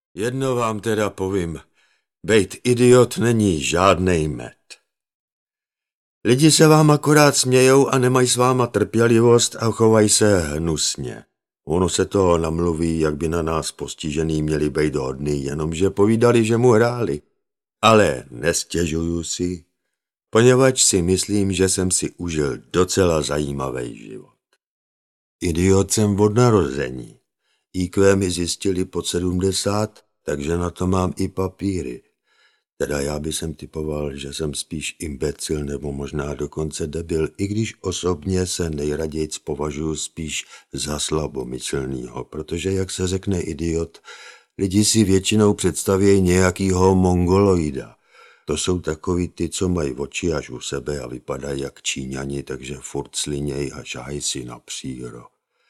Jedno vám teda povím. Bejt idiot není žádnej med. Lidi se vám akorát smějou a nemají s váma trpělivost a chovají se hnusně. Ono se toho namluví, jak by na nás postižený měli bejt hodný, jenomže povídali, že mu hráli. Ale nestěžuju si, poněvadž si myslím, že jsem si užil docela zajímavý život. Idiot jsem od narození. IQ mi zjistili pod 70, takže na to mám i papíry. Teda já bych typoval, že jsem spíš imbecil nebo možná dokonce debil, i když osobně se nejraději považuji spíš za slabomyslnýho, protože jak se řekne idiot, lidi si většinou představějí nějakýho mongoloida. To jsou takový ty, co mají oči až u sebe a vypadají jak Číňani, takže furt sliněj a šahají si na příro.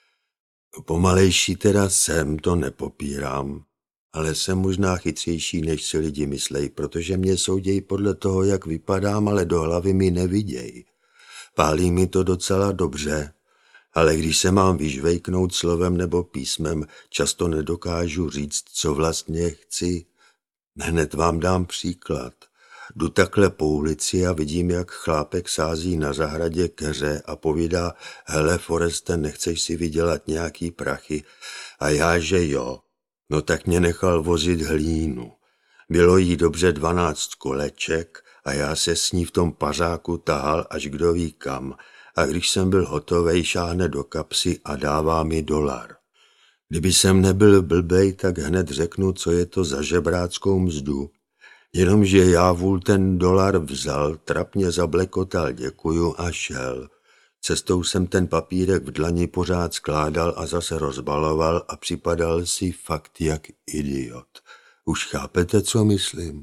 Pomalejší teda jsem, to nepopírám, ale jsem možná chytřejší, než si lidi myslejí, protože mě soudějí podle toho, jak vypadám, ale do hlavy mi nevidějí. Pálí mi to docela dobře, ale když se mám vyžvejknout slovem nebo písmem, často nedokážu říct, co vlastně chci. Hned vám dám příklad. Jdu takhle po ulici a vidím, jak chlápek sází na zahradě keře a povídá: hele, Foreste, nechceš si vydělat nějaký prachy? A já, že jo. No tak mě nechal vozit hlínu. Bylo jí dobře 12 koleček a já se s ní v tom pařáku tahal až kdo ví kam. A když jsem byl hotovej, šáhne do kapsy a dává mi $1. Kdyby jsem nebyl blbej, tak hned řeknu, co je to za žebráckou mzdu. Jenomže já vůl ten $1 vzal, trapně zablekotal děkuju a šel. Cestou jsem ten papírek v dlani pořád skládal a zase rozbaloval a připadal si fakt jak idiot. Už chápete, co myslím?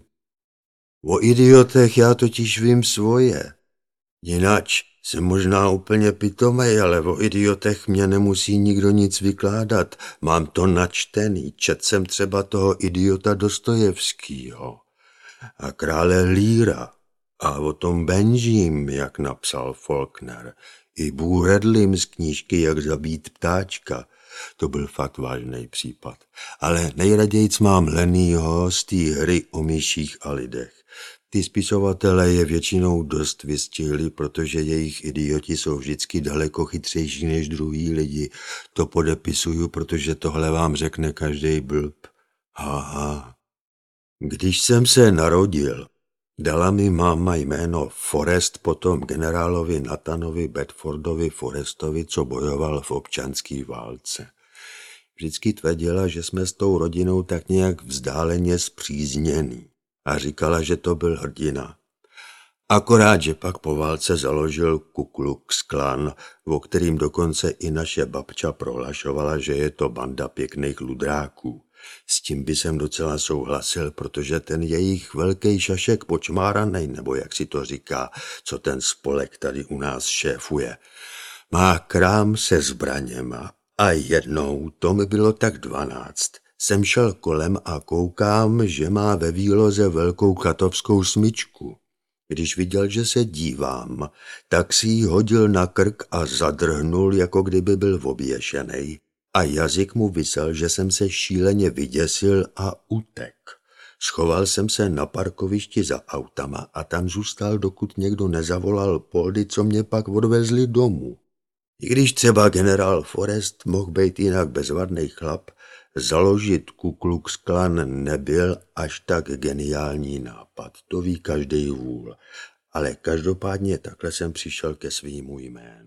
O idiotech já totiž vím svoje. Jináč jsem možná úplně pitomej, ale o idiotech mě nemusí nikdo nic vykládat. Mám to načtený, četl jsem třeba toho idiota Dostojevskýho a krále Líra a o tom Benžím, jak napsal Faulkner, i Bůredlim z knížky Jak zabít ptáčka. To byl fakt vážný případ. Ale nejradějc mám Lenýho z té hry o myších a lidech. Ty spisovatelé je většinou dost vystihli, protože jejich idioti jsou vždycky daleko chytřejší než druhý lidi. To podepisuju, protože tohle vám řekne každej blb. Haha. Když jsem se narodil, dala mi máma jméno Forest po tom generálovi Nathanovi Bedfordovi Forestovi, co bojoval v občanské válce. Vždycky tvrdila, že jsme s tou rodinou tak nějak vzdáleně spřízněný a říkala, že to byl hrdina. Akorát, že pak po válce založil Ku Klux Klan, o kterým dokonce i naše babča prohlašovala, že je to banda pěkných ludráků. S tím by jsem docela souhlasil, protože ten jejich velký šašek počmáranej, nebo jak si to říká, co ten spolek tady u nás šéfuje, má krám se zbraněma a jednou, to mi bylo tak 12, jsem šel kolem a koukám, že má ve výloze velkou chatovskou smyčku. Když viděl, že se dívám, tak si ji hodil na krk a zadrhnul, jako kdyby byl oběšenej. A jazyk mu visel, že jsem se šíleně vyděsil a utek. Schoval jsem se na parkovišti za autama a tam zůstal, dokud někdo nezavolal poldy, co mě pak odvezli domů. I když třeba generál Forest mohl být jinak bezvadný chlap, založit Ku Klux Klan nebyl až tak geniální nápad, to ví každej vůl. Ale každopádně takhle jsem přišel ke svýmu jménu.